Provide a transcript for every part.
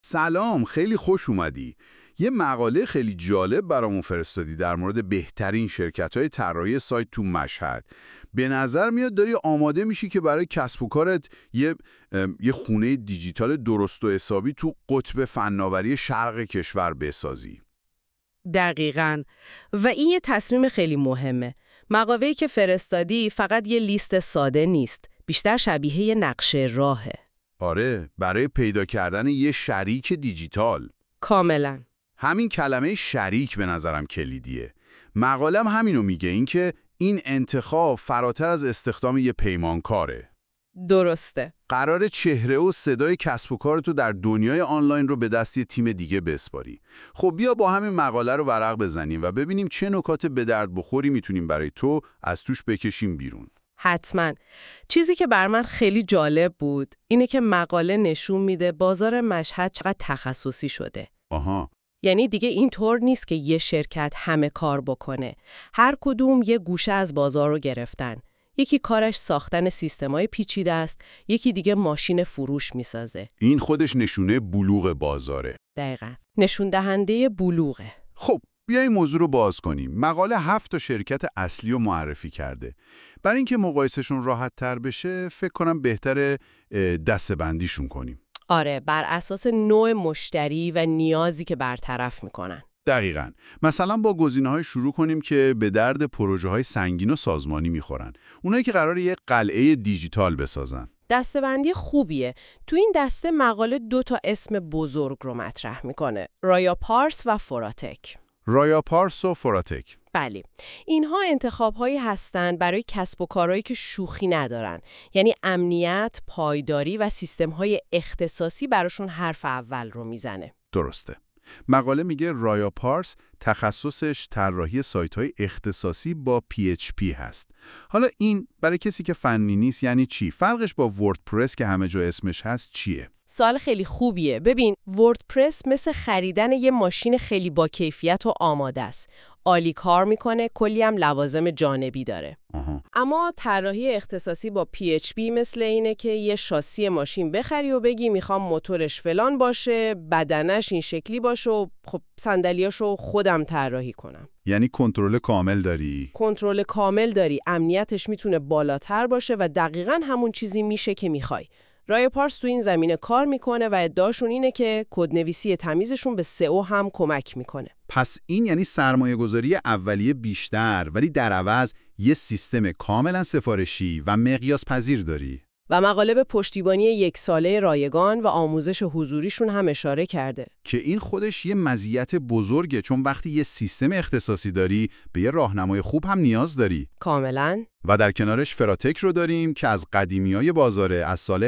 سلام، خیلی خوش اومدی. یه مقاله خیلی جالب برامون فرستادی در مورد بهترین شرکت‌های طراحی سایت تو مشهد. به نظر میاد داری آماده میشی که برای کسب و کارت یه خونه دیجیتال درست و حسابی تو قطب فناوری شرق کشور بسازی. دقیقاً. و این یه تصمیم خیلی مهمه. مقاله‌ای که فرستادی فقط یه لیست ساده نیست. بیشتر شبیه یه نقشه راهه. آره، برای پیدا کردن یه شریک دیجیتال. کاملاً. همین کلمه شریک به نظرم کلیدیه. مقالم همینو میگه، اینکه این انتخاب فراتر از استخدام یه پیمانکاره. درسته. قرار چهره و صدای کسب و کارتو در دنیای آنلاین رو به دست یه تیم دیگه بسپاری. خب بیا با همین مقاله رو ورق بزنیم و ببینیم چه نکات به درد بخوری میتونیم برای تو از توش بکشیم بیرون. حتما. چیزی که بر من خیلی جالب بود اینه که مقاله نشون میده بازار مشهد چقدر تخصصی شده. آها. یعنی دیگه اینطور نیست که یه شرکت همه کار بکنه. هر کدوم یه گوشه از بازار رو گرفتن. یکی کارش ساختن سیستمای پیچیده است، یکی دیگه ماشین فروش میسازه. این خودش نشونه بلوغ بازاره. دقیقاً. نشون دهنده بلوغه. خب بیا این موضوع رو باز کنیم. مقاله 7 تا شرکت اصلی رو معرفی کرده. برای اینکه مقایسهشون راحت تر بشه، فکر کنم بهتره دسته‌بندیشون کنیم. آره، بر اساس نوع مشتری و نیازی که برطرف میکنن. دقیقاً. مثلا با گزینه‌های شروع کنیم که به درد پروژه‌های سنگین و سازمانی میخورن. اونایی که قراره یک قلعه دیجیتال بسازن. دسته‌بندی خوبیه. تو این دسته مقاله 2 تا اسم بزرگ رو مطرح میکنه. رایا پارس و فراتک. رایا پارس و فراتک. بله. اینها انتخاب‌هایی هستند برای کسب و کارهایی که شوخی ندارن. یعنی امنیت، پایداری و سیستم‌های اختصاصی براشون حرف اول رو میزنه. درسته. مقاله میگه رایا پارس تخصصش طراحی سایت‌های اختصاصی با PHP هست. حالا این برای کسی که فنی نیست یعنی چی؟ فرقش با وردپرس که همه جا اسمش هست چیه؟ سوال خیلی خوبیه. ببین، وردپرس مثل خریدن یه ماشین خیلی با کیفیت و آماده است. عالی کار میکنه، کلی هم لوازم جانبی داره. اما طراحی اختصاصی با PHP مثل اینه که یه شاسی ماشین بخری و بگی میخوام موتورش فلان باشه، بدنش این شکلی باشه و خب صندلیاشو خودم طراحی کنم. یعنی کنترل کامل داری؟ کنترل کامل داری، امنیتش میتونه بالاتر باشه و دقیقاً همون چیزی میشه که میخوای. رایا پارس تو این زمینه کار میکنه و ادعاشون اینه که کدنویسی تمیزشون به SEO هم کمک میکنه. پس این یعنی سرمایه‌گذاری اولیه بیشتر، ولی در عوض یه سیستم کاملا سفارشی و مقیاس پذیر داری. و مقاله به پشتیبانی 1 ساله رایگان و آموزش حضوریشون هم اشاره کرده. که این خودش یه مزیت بزرگه، چون وقتی یه سیستم اختصاصی داری به یه راهنمای خوب هم نیاز داری. کاملاً. و در کنارش فراتک رو داریم که از قدیمیای بازاره، از سال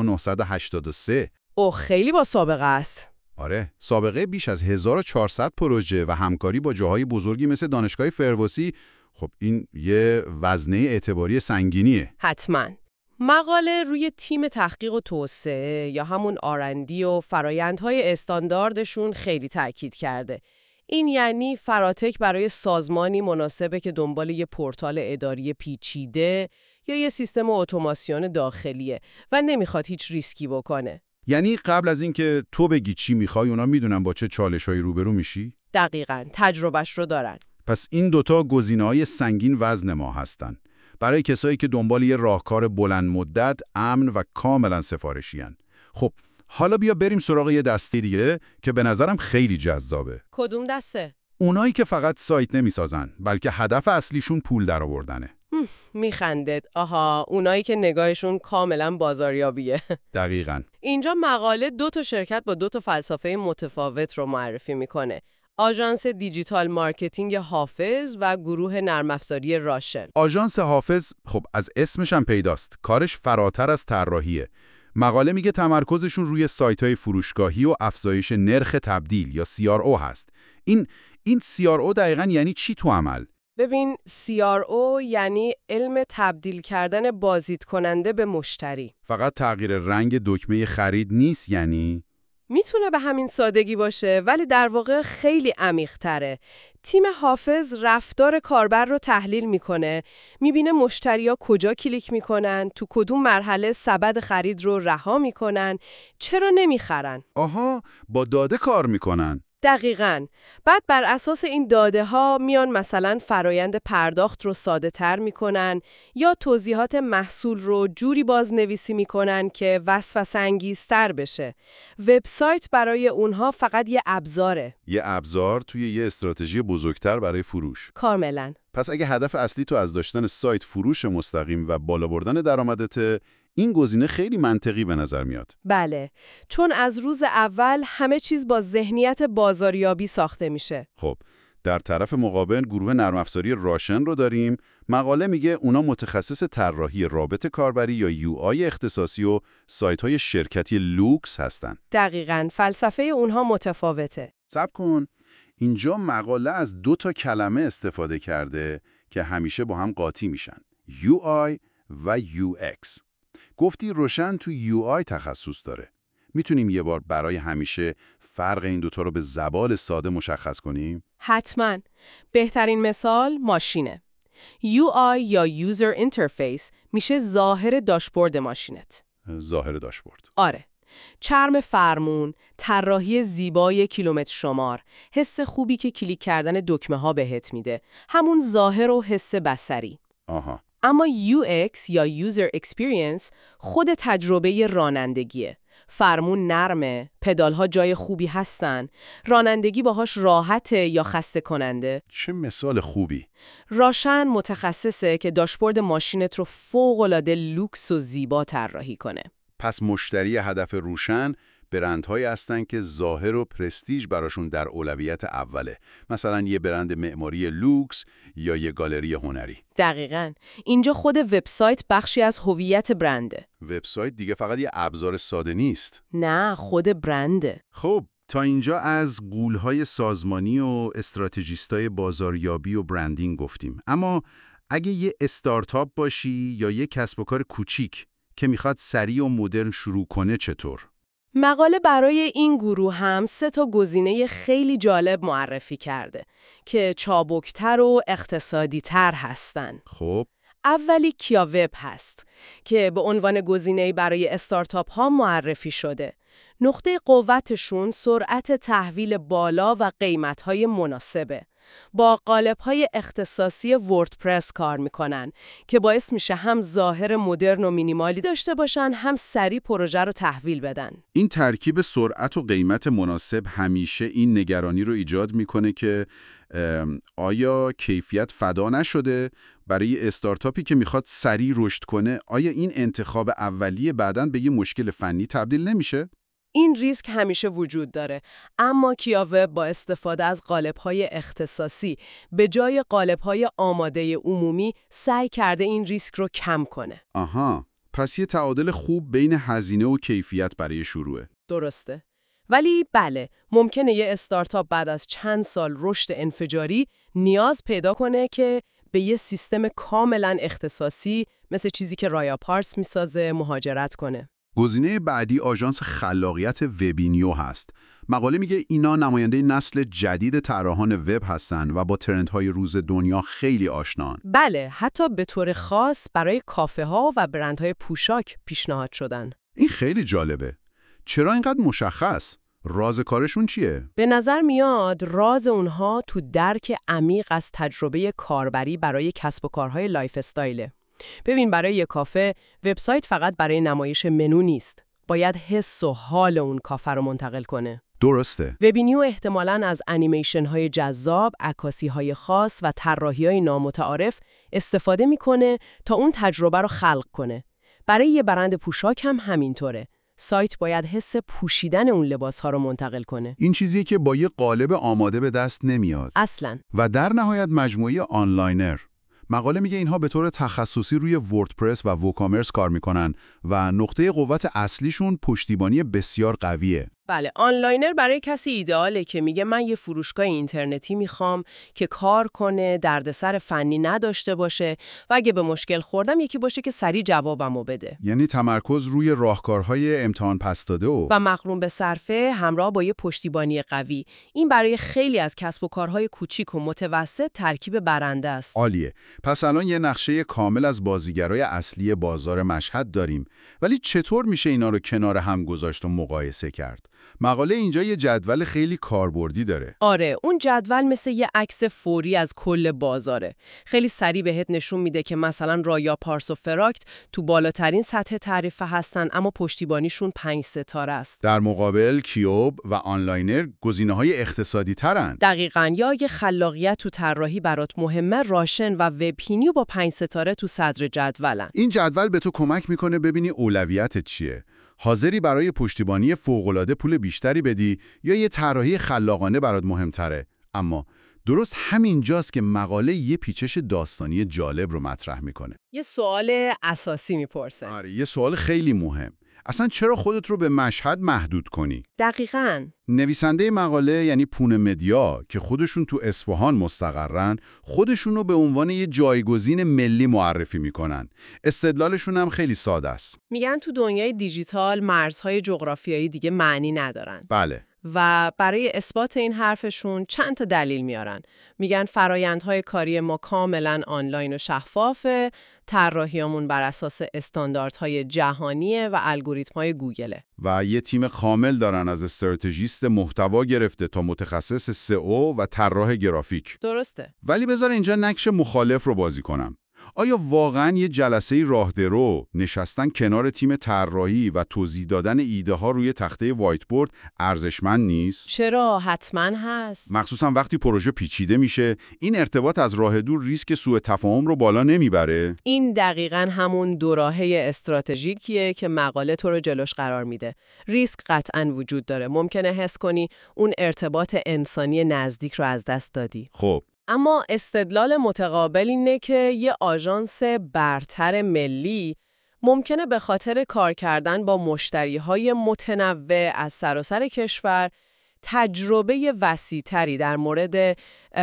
1983. خیلی با سابقه است. آره، سابقه بیش از 1400 پروژه و همکاری با جاهای بزرگی مثل دانشگاه فردوسی. خب این یه وزنه اعتباری سنگینیه. حتماً. مقاله روی تیم تحقیق و توسعه یا همون R&D و فرایندهای استانداردشون خیلی تاکید کرده. این یعنی فراتک برای سازمانی مناسبه که دنبال یه پورتال اداری پیچیده یا یه سیستم اتوماسیون داخلیه و نمیخواد هیچ ریسکی بکنه. یعنی قبل از اینکه تو بگی چی میخوای، اونا میدونن با چه چالشایی روبرو میشی؟ دقیقاً، تجربهش رو دارن. پس این دوتا گزینه‌های سنگین وزن ما هستن. برای کسایی که دنبال یه راهکار بلند مدت، امن و کاملا سفارشی‌ان. خب حالا بیا بریم سراغ یه دسته دیگه که به نظرم خیلی جذابه. کدوم دسته؟ اونایی که فقط سایت نمیسازن، بلکه هدف اصلیشون پول درآوردنه. میخندد. آها، اونایی که نگاهشون کاملا بازاریابیه. دقیقاً. اینجا مقاله 2 تا شرکت با 2 تا فلسفه متفاوت رو معرفی میکنه. آژانس دیجیتال مارکتینگ حافظ و گروه نرم افزاری راشن. آژانس حافظ خب از اسمش هم پیداست، کارش فراتر از طراحیه. مقاله میگه تمرکزشون روی سایت‌های فروشگاهی و افزایش نرخ تبدیل یا CRO هست. این CRO دقیقاً یعنی چی تو عمل؟ ببین، CRO یعنی علم تبدیل کردن بازدید کننده به مشتری. فقط تغییر رنگ دکمه خرید نیست یعنی؟ میتونه به همین سادگی باشه، ولی در واقع خیلی عمیق‌تره. تیم حافظ رفتار کاربر رو تحلیل میکنه، میبینه مشتریا کجا کلیک میکنن، تو کدوم مرحله سبد خرید رو رها میکنن، چرا نمیخرن. آها، با داده کار میکنن. دقیقاً. بعد بر اساس این داده ها میان مثلا فرایند پرداخت رو ساده تر میکنن یا توضیحات محصول رو جوری بازنویسی میکنن که وسوسه انگیزتر بشه. وبسایت برای اونها فقط یه ابزاره. یه ابزار توی یه استراتژی بزرگتر برای فروش. کاملاً. پس اگه هدف اصلی تو از داشتن سایت فروش مستقیم و بالا بردن درآمدته، این گزینه خیلی منطقی به نظر میاد. بله، چون از روز اول همه چیز با ذهنیت بازاریابی ساخته میشه. خب، در طرف مقابل گروه نرم افزاری راشن رو داریم. مقاله میگه اونا متخصص طراحی رابط کاربری یا یو آی اختصاصی و سایت‌های شرکتی لوکس هستن. دقیقاً، فلسفه اونها متفاوته. صبر کن، اینجا مقاله از 2 کلمه استفاده کرده که همیشه با هم قاطی میشن. UI و UX. گفتی روشن تو UI تخصص داره. میتونیم یه بار برای همیشه فرق این دوتا رو به زبان ساده مشخص کنیم؟ حتماً. بهترین مثال ماشینه. UI یا User Interface میشه ظاهر داشبورد ماشینت. ظاهر داشبورد. آره. چرم فرمون، طراحی زیبای کیلومتر شمار، حس خوبی که کلیک کردن دکمه ها بهت میده. همون ظاهر و حس بصری. آها. اما UX یا User Experience خود تجربه رانندگیه. فرمون نرمه، پدالها جای خوبی هستن، رانندگی باهاش راحته یا خسته کننده. چه مثال خوبی. راشن متخصصه که داشبورد ماشینت رو فوق‌العاده لوکس و زیبا طراحی کنه. پس مشتری هدف روشن برندهایی هستن که ظاهر و پرستیژ براشون در اولویت اوله. مثلا یه برند معماری لوکس یا یه گالری هنری. دقیقاً. اینجا خود وبسایت بخشی از هویت برنده. وبسایت دیگه فقط یه ابزار ساده نیست. نه، خود برنده. خب، تا اینجا از غول‌های سازمانی و استراتژیستای بازاریابی و برندینگ گفتیم. اما اگه یه استارتاپ باشی یا یه کسب و کار کوچیک که میخواد سریع و مدرن شروع کنه، چطور؟ مقاله برای این گروه هم 3 گزینه خیلی جالب معرفی کرده که چابکتر و اقتصادی‌تر هستن. خب، اولی کیا وب هست که به عنوان گزینه‌ای برای استارتاپ ها معرفی شده. نقطه قوتشون سرعت تحویل بالا و قیمت‌های مناسبه. با قالب‌های اختصاصی وردپرس کار می‌کنن که باعث میشه هم ظاهر مدرن و مینیمالی داشته باشن، هم سریع پروژه رو تحویل بدن. این ترکیب سرعت و قیمت مناسب همیشه این نگرانی رو ایجاد میکنه که آیا کیفیت فدا نشده؟ برای استارتاپی که میخواد سریع رشد کنه، آیا این انتخاب اولیه بعداً به یه مشکل فنی تبدیل نمیشه؟ این ریسک همیشه وجود داره، اما کیا وب با استفاده از قالب‌های اختصاصی به جای قالب‌های آماده عمومی سعی کرده این ریسک رو کم کنه. آها، پس یه تعادل خوب بین هزینه و کیفیت برای شروعه. درسته. ولی بله، ممکنه یه استارتاپ بعد از چند سال رشد انفجاری نیاز پیدا کنه که به یه سیستم کاملاً اختصاصی مثل چیزی که رایا پارس میسازه مهاجرت کنه. گزینه بعدی آژانس خلاقیت وبینیو هست. مقاله میگه اینا نماینده نسل جدید طراحان وب هستن و با ترندهای روز دنیا خیلی آشنان. بله، حتی به طور خاص برای کافه ها و برندهای پوشاک پیشنهاد شدن. این خیلی جالبه. چرا اینقدر مشخص؟ راز کارشون چیه؟ به نظر میاد راز اونها تو درک عمیق از تجربه کاربری برای کسب و کارهای لایف استایله. ببین، برای یک کافه وبسایت فقط برای نمایش منو نیست. باید حس و حال اون کافه رو منتقل کنه. درسته. وبینیو احتمالاً از انیمیشن های جذاب، عکاسی های خاص و طراحی های نامتعارف استفاده میکنه تا اون تجربه رو خلق کنه. برای یه برند پوشاک هم همینطوره. سایت باید حس پوشیدن اون لباس ها رو منتقل کنه. این چیزیه که با یه قالب آماده به دست نمیاد. اصلاً. و در نهایت مجموعه آنلاینر. مقاله میگه اینها به طور تخصصی روی وردپرس و ووکامرس کار میکنن و نقطه قوت اصلیشون پشتیبانی بسیار قویه. بله، آنلاینر برای کسی ایدئاله که میگه من یه فروشگاه اینترنتی میخوام که کار کنه، دردسر فنی نداشته باشه و اگه به مشکل خوردم یکی باشه که سریع جوابمو بده. یعنی تمرکز روی راهکارهای امتحان پس داده و مقرون به صرفه همراه با یه پشتیبانی قوی. این برای خیلی از کسب و کارهای کوچیک و متوسط ترکیب برنده است. عالیه. پس الان یه نقشه کامل از بازیگرای اصلی بازار مشهد داریم، ولی چطور میشه اینا رو کنار هم گذاشت و مقایسه کرد؟ مقاله اینجا یه جدول خیلی کاربردی داره. آره، اون جدول مثل یه عکس فوری از کل بازاره. خیلی سریع بهت نشون میده که مثلا رایا، پارس و فراکت تو بالاترین سطح تعرفه هستن، اما پشتیبانیشون 5 ستاره است. در مقابل کیوب و آنلاینر گزینه‌های اقتصادی ترن. دقیقاً. یا اگه خلاقیت تو طراحی برات مهمه، راشن و وب‌هینیو با 5 ستاره تو صدر جدولن. این جدول به تو کمک میکنه ببینی اولویتت چیه. حاضری برای پشتیبانی فوق‌العاده پول بیشتری بدی یا یه طراحی خلاقانه برات مهمتره؟ اما درست همینجاست که مقاله یه پیچش داستانی جالب رو مطرح میکنه. یه سوال اساسی میپرسه. آره، یه سوال خیلی مهم. اصلا چرا خودت رو به مشهد محدود کنی؟ دقیقاً. نویسنده مقاله یعنی پونه مدیا که خودشون تو اصفهان مستقرن، خودشون رو به عنوان یه جایگزین ملی معرفی میکنن. استدلالشون هم خیلی ساده است. میگن تو دنیای دیجیتال مرزهای جغرافیایی دیگه معنی ندارن. بله. و برای اثبات این حرفشون چند تا دلیل میارن. میگن فرایندهای کاری ما کاملا آنلاین و شفافه، طراحیامون بر اساس استانداردهای جهانیه و الگوریتم‌های گوگله. و یه تیم کامل دارن از استراتژیست محتوا گرفته تا متخصص سئو و طراح گرافیک. درسته. ولی بذار اینجا نقش مخالف رو بازی کنم. آیا واقعاً یه جلسه راهدرو نشستن کنار تیم طراحی و توضیح دادن ایده ها روی تخته وایت بورد ارزشمند نیست؟ چرا؟ حتماً هست. مخصوصاً وقتی پروژه پیچیده میشه، این ارتباط از راه دور ریسک سوء تفاهم رو بالا نمیبره؟ این دقیقاً همون دوراهه استراتژیکیه که مقاله تو رو جلوش قرار میده. ریسک قطعاً وجود داره. ممکنه حس کنی اون ارتباط انسانی نزدیک رو از دست دادی. خب. اما استدلال متقابل اینه که یه آژانس برتر ملی ممکنه به خاطر کار کردن با مشتری‌های متنوع از سراسر کشور تجربه وسیع‌تری در مورد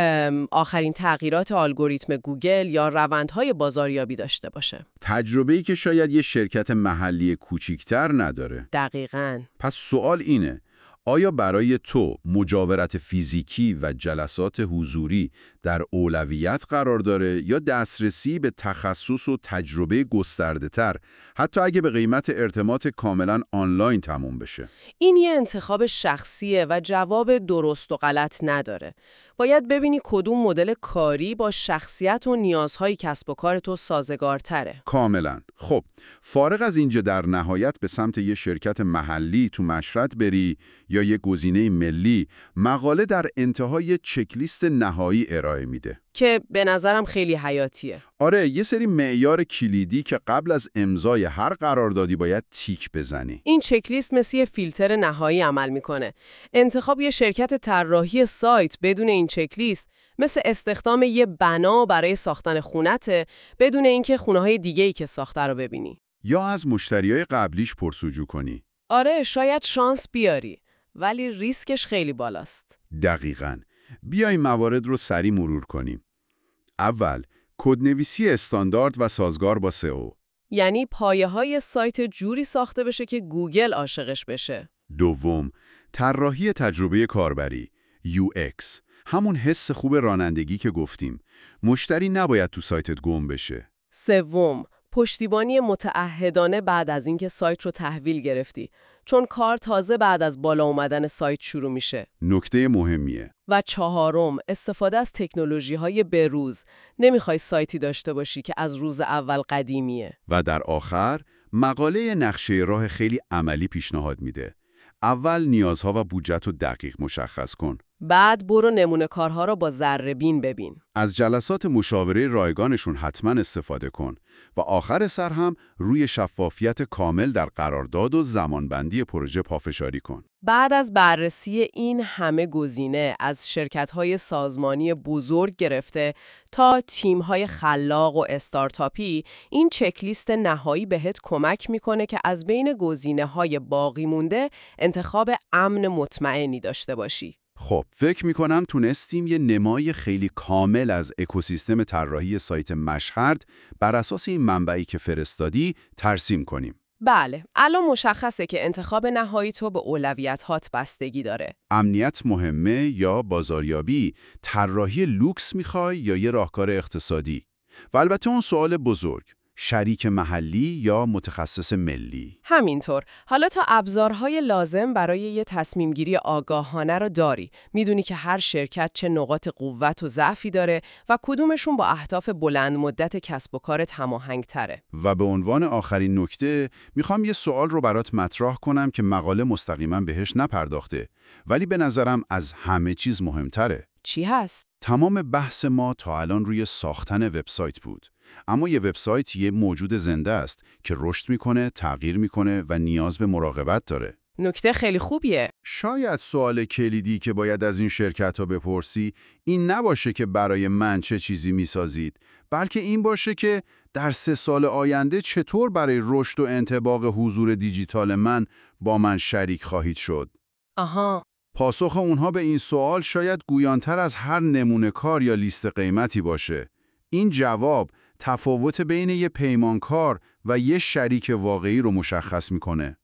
آخرین تغییرات الگوریتم گوگل یا روندهای بازاریابی داشته باشه. تجربه‌ای که شاید یه شرکت محلی کوچیک‌تر نداره. دقیقاً. پس سوال اینه، آیا برای تو مجاورت فیزیکی و جلسات حضوری در اولویت قرار داره یا دسترسی به تخصص و تجربه گسترده‌تر، حتی اگه به قیمت ارتباط کاملا آنلاین تموم بشه؟ این یه انتخاب شخصیه و جواب درست و غلط نداره. باید ببینی کدوم مدل کاری با شخصیت و نیازهای کسب و کار تو سازگارتره. کاملا. خب، فارغ از اینجا در نهایت به سمت یه شرکت محلی تو مشهد بری یا یه گزینه ملی، مقاله در انتهای چکلیست نهایی ارائه میده که به نظرم خیلی حیاتیه. آره، یه سری معیار کلیدی که قبل از امضای هر قراردادی باید تیک بزنی. این چکلیست مثل یه فیلتر نهایی عمل میکنه. انتخاب یه شرکت طراحی سایت بدون این چکلیست مثل استخدام یه بنا برای ساختن خونته بدون اینکه خونه‌های دیگه‌ای که ساخته رو ببینی. یا از مشتریای قبلیش پرسجو کنی. آره، شاید شانس بیاری، ولی ریسکش خیلی بالاست. دقیقاً. بیایم موارد رو سریع مرور کنیم. اول، کدنویسی استاندارد و سازگار با سئو. یعنی پایه‌های سایت جوری ساخته بشه که گوگل عاشقش بشه. دوم، طراحی تجربه کاربری UX. همون حس خوب رانندگی که گفتیم. مشتری نباید تو سایتت گم بشه. سوم، پشتیبانی متعهدانه بعد از اینکه سایت رو تحویل گرفتی، چون کار تازه بعد از بالا اومدن سایت شروع میشه. نکته مهمیه. و چهارم، استفاده از تکنولوژی‌های بروز. نمیخوای سایتی داشته باشی که از روز اول قدیمیه. و در آخر، مقاله نقشه راه خیلی عملی پیشنهاد میده. اول نیازها و بودجت رو دقیق مشخص کن. بعد برو نمونه کارها رو با ذره‌بین ببین. از جلسات مشاوره رایگانشون حتما استفاده کن و آخر سر هم روی شفافیت کامل در قرارداد و زمانبندی پروژه پافشاری کن. بعد از بررسی این همه گزینه، از شرکت‌های سازمانی بزرگ گرفته تا تیم‌های خلاق و استارتاپی، این چکلیست نهایی بهت کمک میکنه که از بین گزینه‌های باقی مونده انتخاب امن مطمئنی داشته باشی. خب، فکر میکنم تونستیم یه نمای خیلی کامل از اکوسیستم طراحی سایت مشهد بر اساس این منبعی که فرستادی ترسیم کنیم. بله، الان مشخصه که انتخاب نهایی تو به اولویت‌هات بستگی داره. امنیت مهمه یا بازاریابی، طراحی لوکس میخوای یا یه راهکار اقتصادی؟ و البته اون سوال بزرگ، شریک محلی یا متخصص ملی؟ همینطور. حالا تا ابزارهای لازم برای یه تصمیمگیری آگاهانه رو داری. میدونی که هر شرکت چه نقاط قوت و ضعفی داره و کدومشون با اهداف بلند مدت کسب و کارت هماهنگ تره. و به عنوان آخرین نکته، میخوام یه سوال رو برات مطرح کنم که مقاله مستقیما بهش نپرداخته، ولی به نظرم از همه چیز مهمتره. چی هست؟ تمام بحث ما تا الان روی ساختن وبسایت بود. اما یه وبسایت یه موجود زنده است که رشد میکنه، تغییر میکنه و نیاز به مراقبت داره. نکته خیلی خوبیه. شاید سوال کلیدی که باید از این شرکت‌ها بپرسی این نباشه که برای من چه چیزی میسازید، بلکه این باشه که در 3 سال آینده چطور برای رشد و انطباق حضور دیجیتال من با من شریک خواهید شد. آها. پاسخ اونها به این سوال شاید گویانتر از هر نمونه کار یا لیست قیمتی باشه. این جواب تفاوت بین یه پیمانکار و یه شریک واقعی رو مشخص میکنه.